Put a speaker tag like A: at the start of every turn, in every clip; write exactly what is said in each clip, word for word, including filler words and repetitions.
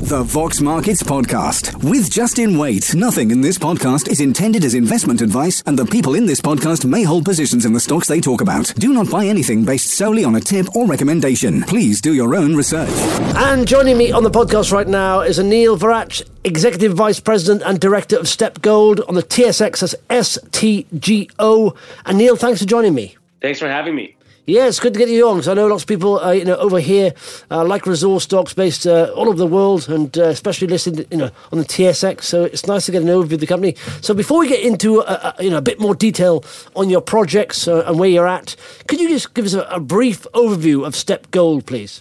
A: The Vox Markets Podcast with Justin Waite. Nothing in this podcast is intended as investment advice, and the people in this podcast may hold positions in the stocks they talk about. Do not buy anything based solely on a tip or recommendation. Please do your own research.
B: And joining me on the podcast right now is Anil Virach, Executive Vice President and Director of Steppe Gold on the T S X as S T G O. Anil, thanks for joining me.
C: Thanks for having me.
B: Yeah, it's good to get you on, because I know lots of people, uh, you know, over here uh, like resource stocks based uh, all over the world, and uh, especially listed, you know, on the T S X. So it's nice to get an overview of the company. So before we get into, uh, uh, you know, a bit more detail on your projects uh, and where you're at, could you just give us a, a brief overview of Steppe Gold, please?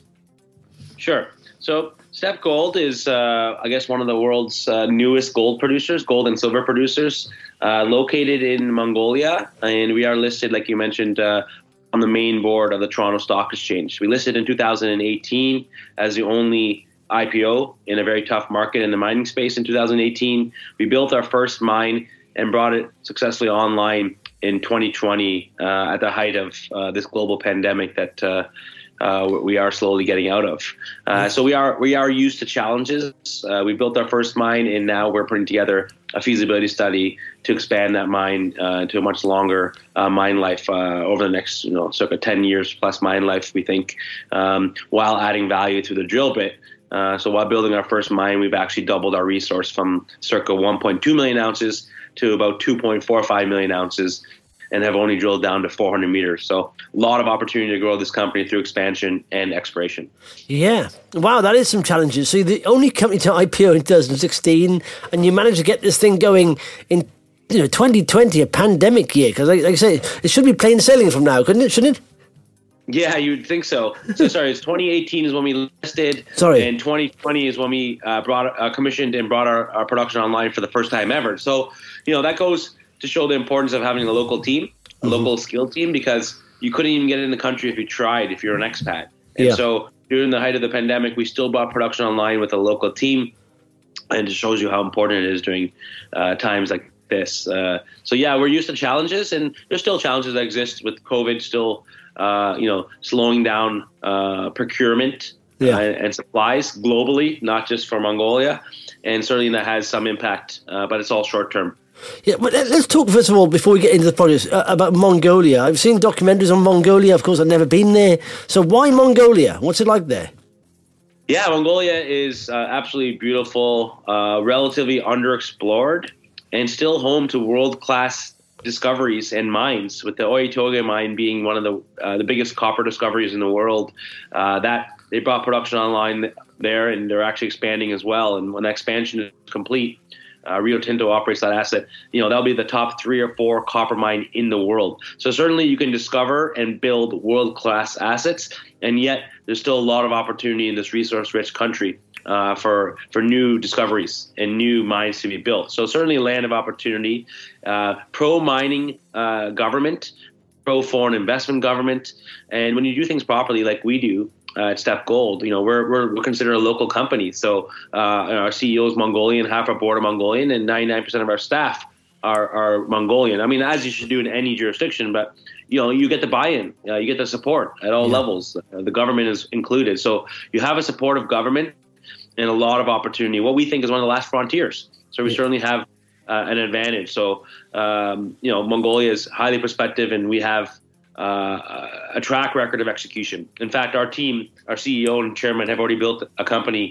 C: Sure. So Steppe Gold is, uh, I guess, one of the world's uh, newest gold producers, gold and silver producers, uh, located in Mongolia, and we are listed, like you mentioned, uh, on the main board of the Toronto Stock Exchange. We listed in two thousand eighteen as the only I P O in a very tough market in the mining space in two thousand eighteen. We built our first mine and brought it successfully online in twenty twenty uh, at the height of uh, this global pandemic that uh, uh, we are slowly getting out of. Uh, so we are we are used to challenges. Uh, we built our first mine, and now we're putting together a feasibility study to expand that mine uh, to a much longer uh, mine life uh, over the next, you know, circa ten years plus mine life, we think, um, while adding value to the drill bit. Uh, so while building our first mine, we've actually doubled our resource from circa one point two million ounces to about two point four five million ounces, and have only drilled down to four hundred meters. So a lot of opportunity to grow this company through expansion and exploration. Yeah.
B: Wow, that is some challenges. So the only company to I P O in two thousand sixteen, and you managed to get this thing going in, you know, twenty twenty, a pandemic year. Because like, like I say, it should be plain sailing from now, couldn't it? Shouldn't it?
C: Yeah, you'd think so. So sorry, it's twenty eighteen is when we listed.
B: Sorry.
C: And twenty twenty is when we uh, brought uh, commissioned and brought our, our production online for the first time ever. So, you know, that goes to show the importance of having a local team, a mm-hmm. local skilled team, because you couldn't even get in the country if you tried, if you're an expat. And
B: yeah.
C: so during the height of the pandemic, we still brought production online with a local team, and it shows you how important it is during uh, times like this. Uh, so yeah, we're used to challenges, and there's still challenges that exist with COVID, still, uh, you know, slowing down uh, procurement
B: yeah.
C: uh, and supplies globally, not just for Mongolia. And certainly that has some impact, uh, but it's all short term.
B: Yeah, but let's talk first of all, before we get into the project, uh, about Mongolia. I've seen documentaries on Mongolia. Of course, I've never been there. So why Mongolia? What's it like there?
C: Yeah, Mongolia is uh, absolutely beautiful, uh, relatively underexplored, and still home to world-class discoveries and mines, with the Oyu Tolgoi mine being one of the uh, the biggest copper discoveries in the world. Uh, that they brought production online there, and they're actually expanding as well. And when that expansion is complete, Uh, Rio Tinto operates that asset, you know, that'll be the top three or four copper mine in the world. So certainly you can discover and build world-class assets, and yet there's still a lot of opportunity in this resource-rich country uh, for for new discoveries and new mines to be built. So certainly a land of opportunity, uh, pro-mining uh, government, pro-foreign investment government, and when you do things properly like we do, Uh, at Steppe Gold, you know, we're, we're we're considered a local company. So uh, our C E O is Mongolian, half our board are Mongolian, and ninety-nine percent of our staff are, are Mongolian. I mean, as you should do in any jurisdiction, but, you know, you get the buy-in, uh, you get the support at all yeah. levels. Uh, the government is included. So you have a supportive government and a lot of opportunity, what we think is one of the last frontiers. So we yeah. certainly have uh, an advantage. So, um, you know, Mongolia is highly prospective, and we have Uh, a track record of execution. In fact, our team, our C E O and chairman have already built a company,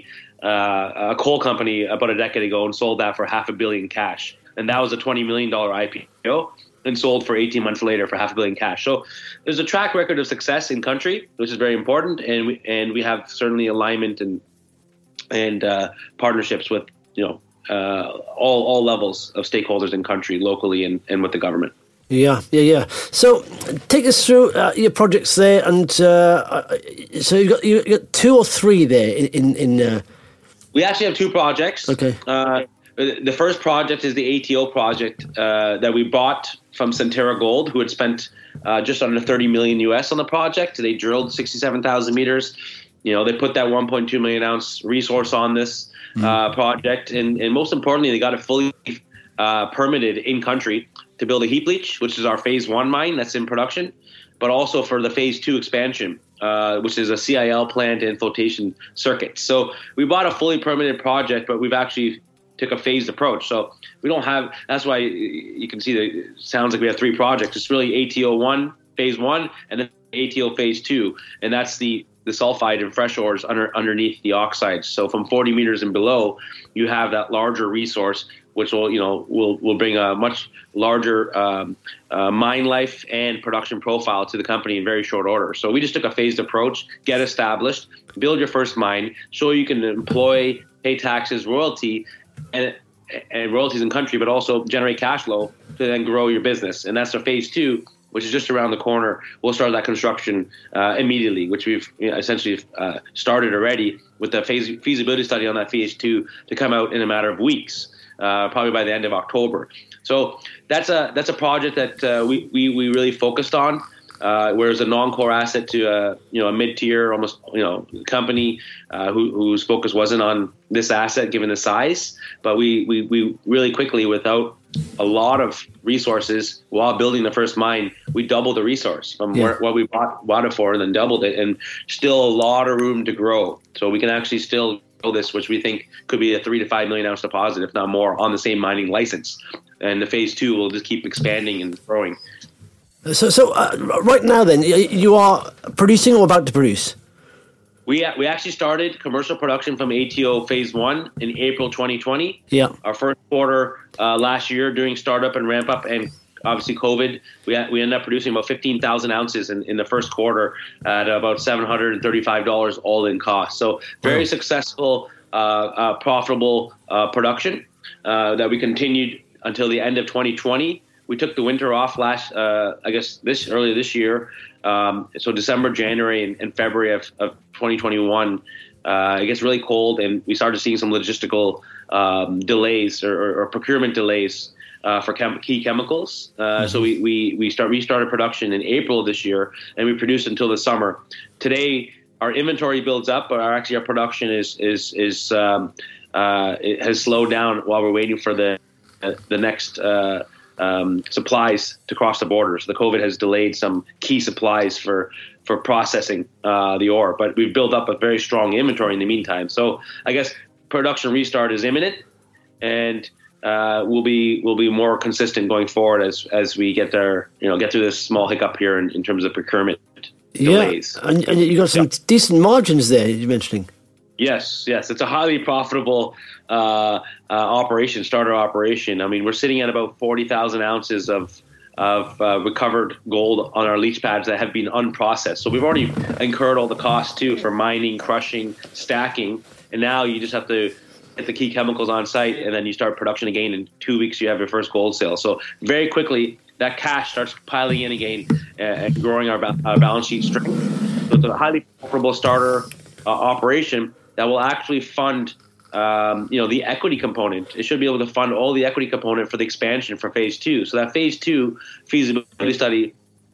C: uh, a coal company about a decade ago, and sold that for half a billion cash. And that was a twenty million dollars I P O, and sold for eighteen months later for half a billion cash. So there's a track record of success in country, which is very important. And we, and we have certainly alignment and, and uh, partnerships with, you know, uh, all, all levels of stakeholders in country, locally and, and with the government.
B: Yeah, yeah, yeah. So take us through uh, your projects there, and uh, so you got you got two or three there in in. Uh...
C: We actually have two projects.
B: Okay.
C: Uh, the first project is the A T O project uh, that we bought from Centerra Gold, who had spent uh, just under thirty million U S on the project. They drilled sixty-seven thousand meters. You know, they put that one point two million ounce resource on this mm. uh, project, and and most importantly, they got it fully uh, permitted in country to build a heap leach, which is our phase one mine that's in production. but also for the phase two expansion, uh, which is a C I L plant and flotation circuit. So we bought a fully permitted project, but we've actually took a phased approach. So we don't have, that's why you can see that it sounds like we have three projects. It's really A T O one, phase one, and then A T O phase two. And that's the, the sulfide and fresh ores under, underneath the oxides. So from forty meters and below, you have that larger resource, which will, you know, will will bring a much larger um, uh, mine life and production profile to the company in very short order. So we just took a phased approach, get established, build your first mine, show you can employ, pay taxes, royalty, and, and royalties in country, but also generate cash flow to then grow your business. And that's our phase two, which is just around the corner. We'll start that construction uh, immediately, which we've you know, essentially uh, started already with the phase, feasibility study on that phase two to come out in a matter of weeks. Uh, probably by the end of October. So that's a that's a project that uh, we, we we really focused on. Uh, whereas a non-core asset to a you know a mid-tier almost you know company uh, who, whose focus wasn't on this asset given the size, but we we we really quickly, without a lot of resources, while building the first mine, we doubled the resource from yeah. where, what we bought, bought it for, and then doubled it, and still a lot of room to grow. So we can actually still this, which we think could be a three to five million ounce deposit, if not more, on the same mining license. And the phase two will just keep expanding and growing.
B: So, so uh, right now, then, you are producing or about to produce?
C: We we actually started commercial production from A T O phase one in April twenty twenty.
B: Yeah.
C: Our first quarter uh, last year during startup and ramp up and obviously COVID, we we ended up producing about fifteen thousand ounces in, in the first quarter at about seven hundred thirty-five dollars all in cost. So very oh. successful, uh, uh, profitable uh, production uh, that we continued until the end of twenty twenty. We took the winter off last, uh, I guess, this earlier this year. Um, so December, January, and, and February of, of twenty twenty-one. Uh, it gets really cold, and we started seeing some logistical um, delays or, or, or procurement delays. Uh, for chem- key chemicals. Uh, mm-hmm. So we, we, we start restarted production in April of this year, and we produced until the summer. Today, our inventory builds up, but our, actually our production is is is um, uh, it has slowed down while we're waiting for the uh, the next uh, um, supplies to cross the border. So the COVID has delayed some key supplies for for processing uh, the ore, but we've built up a very strong inventory in the meantime. So I guess production restart is imminent, and Uh, we'll be we'll be more consistent going forward as as we get there, you know, get through this small hiccup here in, in terms of procurement delays.
B: Yeah, and, and you got some yeah. decent margins there you're mentioning.
C: Yes, yes, it's a highly profitable uh, uh, operation, starter operation. I mean, we're sitting at about forty thousand ounces of of uh, recovered gold on our leach pads that have been unprocessed. So we've already incurred all the costs too for mining, crushing, stacking, and now you just have to get the key chemicals on site, and then you start production again. In two weeks, you have your first gold sale. So very quickly, that cash starts piling in again and growing our, ba- our balance sheet strength. So it's a highly profitable starter uh, operation that will actually fund, um, you know, the equity component. It should be able to fund all the equity component for the expansion for phase two. So that phase two feasibility study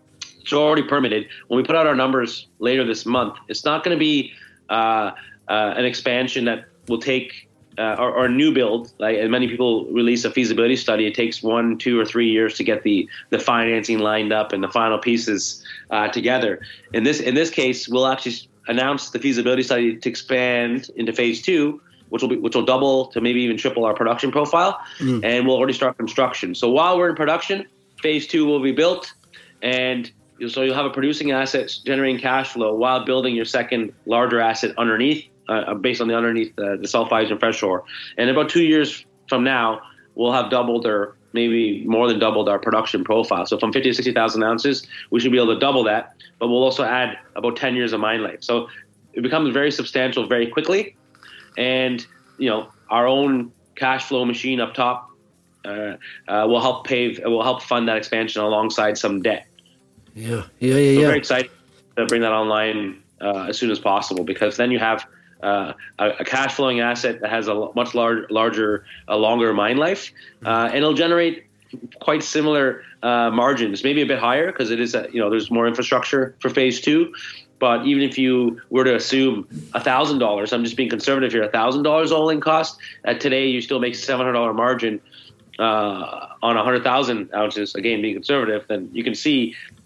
C: is already permitted. When we put out our numbers later this month, it's not going to be uh, uh, an expansion that will take Uh, or, or a new build, like and many people release a feasibility study. It takes one, two, or three years to get the, the financing lined up and the final pieces uh, together. In this in this case, we'll actually announce the feasibility study to expand into phase two, which will be which will double to maybe even triple our production profile, mm. and we'll already start construction. So while we're in production, phase two will be built, and so you'll have a producing asset generating cash flow while building your second larger asset underneath. Uh, based on the underneath uh, the sulfides and fresh ore. And about two years from now, we'll have doubled or maybe more than doubled our production profile. So from fifty to sixty thousand ounces, we should be able to double that, but we'll also add about ten years of mine life. So it becomes very substantial very quickly. And, you know, our own cash flow machine up top uh, uh, will help pave, will help fund that expansion alongside some debt.
B: Yeah, yeah, yeah, yeah.
C: So very excited to bring that online uh, as soon as possible, because then you have Uh, a, a cash flowing asset that has a much large, larger, a longer mine life, uh, and it'll generate quite similar uh, margins, maybe a bit higher because it is, a, you know, there's more infrastructure for phase two. But even if you were to assume a thousand dollars, I'm just being conservative here, a thousand dollars all in cost. At today, you still make seven hundred dollar margin uh, on a hundred thousand ounces. Again, being conservative, then you can see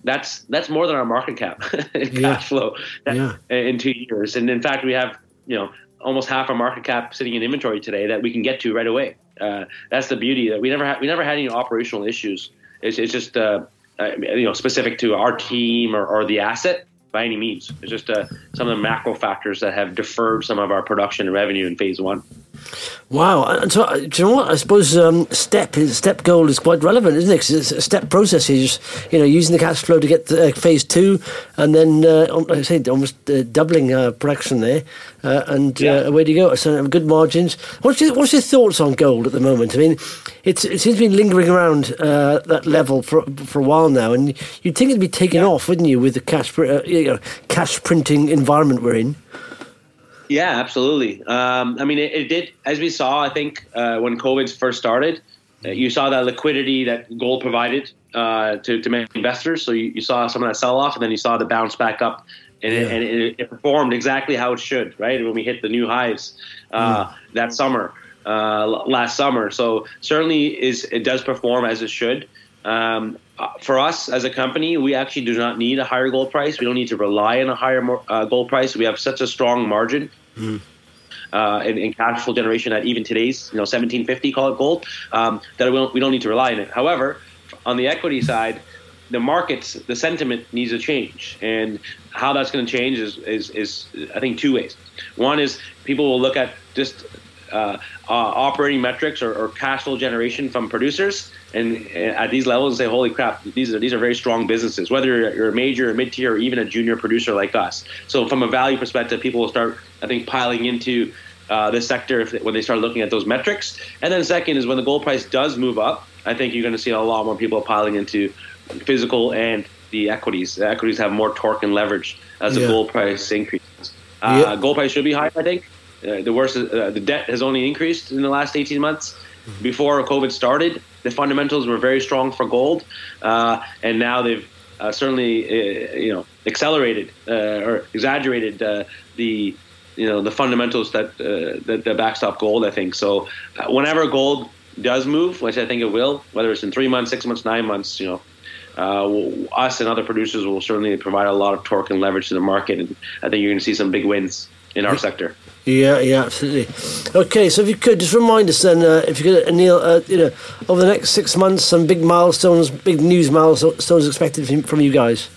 C: that's that's more than our market cap in
B: Yeah.
C: cash flow
B: Yeah.
C: in two years. And in fact, we have you know almost half our market cap sitting in inventory today that we can get to right away. Uh, that's the beauty that we never had. We never had any operational issues. It's, it's just uh, uh, you know specific to our team or, or the asset by any means. It's just uh, some of the macro factors that have deferred some of our production and revenue in phase one.
B: Wow. And so, uh, do you know what? I suppose um, step step goal is quite relevant, isn't it? 'Cause it's a step process. You're just, you know, using the cash flow to get to uh, phase two, and then, uh, like I said, almost uh, doubling uh, production there, uh, and
C: Yeah.
B: uh, away to go. So good margins. What's your, what's your thoughts on gold at the moment? I mean, it's it seems to be lingering around uh, that level for for a while now, and you'd think it'd be taken
C: Yeah.
B: off, wouldn't you, with the cash pr- uh, you know, cash printing environment we're in?
C: Yeah, absolutely. Um, I mean, it, it did, as we saw, I think, uh, when COVID first started, uh, you saw that liquidity that gold provided uh, to, to many investors. So you, you saw some of that sell off, and then you saw the bounce back up, and, it, and it, it performed exactly how it should, right? When we hit the new highs uh, mm. that summer, uh, last summer. So certainly is it does perform as it should. Um, for us as a company, we actually do not need a higher gold price. We don't need to rely on a higher uh, gold price. We have such a strong margin mm. uh, in, in cash flow generation at even today's, you know, seventeen fifty, call it gold, um, that we don't, we don't need to rely on it. However, on the equity side, the markets, the sentiment needs to change, and how that's going to change is, is, is, I think, two ways. One is people will look at just uh, uh, operating metrics or, or cash flow generation from producers, and at these levels, and say, "Holy crap! These are these are very strong businesses." Whether you're a major, or mid-tier, or even a junior producer like us. So, from a value perspective, people will start, I think, piling into uh, this sector if, when they start looking at those metrics. And then, second is when the gold price does move up, I think you're going to see a lot more people piling into physical and the equities. The equities have more torque and leverage as the yeah. gold price increases. Uh, yeah. Gold price should be high, I think. Uh, the worst, uh, the debt has only increased in the last eighteen months. Mm-hmm. Before COVID started, the fundamentals were very strong for gold, uh, and now they've uh, certainly, uh, you know, accelerated uh, or exaggerated uh, the, you know, the fundamentals that uh, that, that backstop gold. I think so. Uh, whenever gold does move, which I think it will, whether it's in three months, six months, nine months, you know, uh, we'll, us and other producers will certainly provide a lot of torque and leverage to the market, and I think you're going to see some big wins in our sector.
B: Yeah, yeah, absolutely. Okay, so if you could just remind us then, uh, if you could, uh, Neil, uh, you know, over the next six months, some big milestones, big news milestones expected from, from you guys.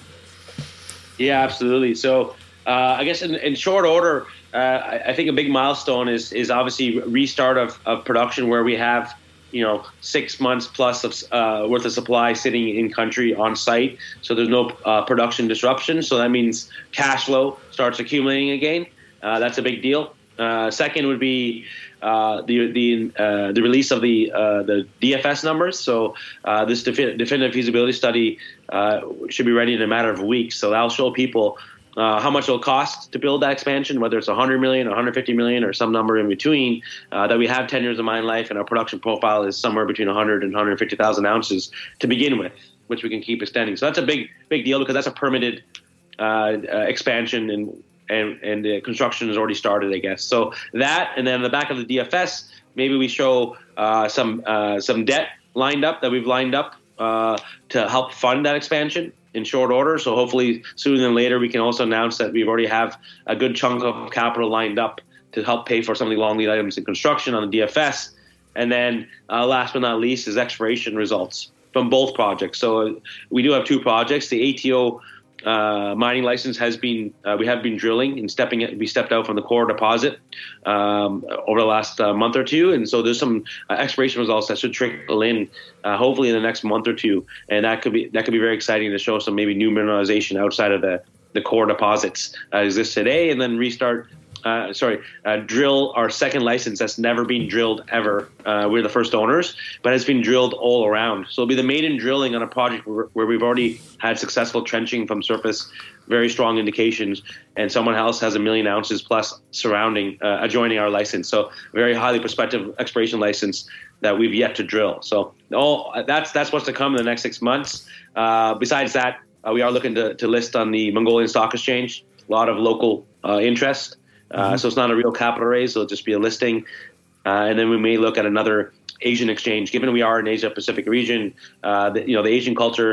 C: Yeah, absolutely. So, uh, I guess in, in short order, uh, I, I think a big milestone is is obviously restart of, of production, where we have, you know, six months plus of uh, worth of supply sitting in country on site. So there's no uh, production disruption. So that means cash flow starts accumulating again. Uh, that's a big deal. Uh, second would be uh, the the uh, the release of the uh, the D F S numbers. So uh, this defi- definitive feasibility study uh, should be ready in a matter of weeks. So that'll show people uh, how much it'll cost to build that expansion, whether it's one hundred million, one hundred fifty million, or some number in between. Uh, that we have ten years of mine life, and our production profile is somewhere between one hundred and one hundred fifty thousand ounces to begin with, which we can keep extending. So that's a big big deal, because that's a permitted uh, uh, expansion, and and and the construction has already started, I guess. So that, and then on the back of the D F S, maybe we show uh, some uh, some debt lined up that we've lined up uh, to help fund that expansion in short order. So hopefully sooner than later, we can also announce that we've already have a good chunk of capital lined up to help pay for some of the long lead items in construction on the D F S. And then uh, last but not least is exploration results from both projects. So we do have two projects. The A T O Uh, mining license has been, uh, we have been drilling and stepping it. We stepped out from the core deposit um, over the last uh, month or two. And so there's some uh, exploration results that should trickle in uh, hopefully in the next month or two. And that could be, that could be very exciting to show some maybe new mineralization outside of the, the core deposits that exist today, and then restart Uh, sorry, uh, drill our second license that's never been drilled ever. Uh, we're the first owners, but it's been drilled all around. So it'll be the maiden drilling on a project where, where we've already had successful trenching from surface, very strong indications, and someone else has a million ounces plus surrounding, uh, adjoining our license. So very highly prospective exploration license that we've yet to drill. So all that's that's what's to come in the next six months. Uh, besides that, uh, we are looking to, to list on the Mongolian Stock Exchange. A lot of local uh, interest. Uh, mm-hmm. So it's not a real capital raise. It'll just be a listing. Uh, and then we may look at another Asian exchange. Given we are in Asia Pacific region, uh, the, you know, the Asian culture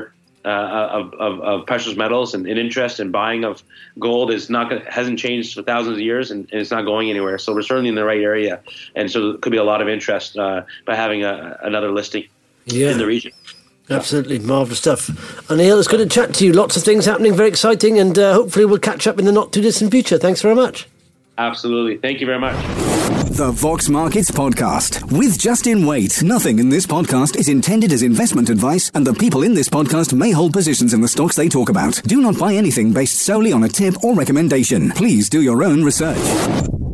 C: uh, of, of, of precious metals and, and interest and buying of gold is not gonna, hasn't changed for thousands of years, and, and it's not going anywhere. So we're certainly in the right area, and so there could be a lot of interest uh, by having a, another listing
B: yeah.
C: in the region.
B: Absolutely marvellous stuff. Anil, it's good to chat to you. Lots of things happening, very exciting, and uh, hopefully we'll catch up in the not too distant future. Thanks very much.
C: Absolutely. Thank you very much.
A: The Vox Markets Podcast with Justin Waite. Nothing in this podcast is intended as investment advice, and the people in this podcast may hold positions in the stocks they talk about. Do not buy anything based solely on a tip or recommendation. Please do your own research.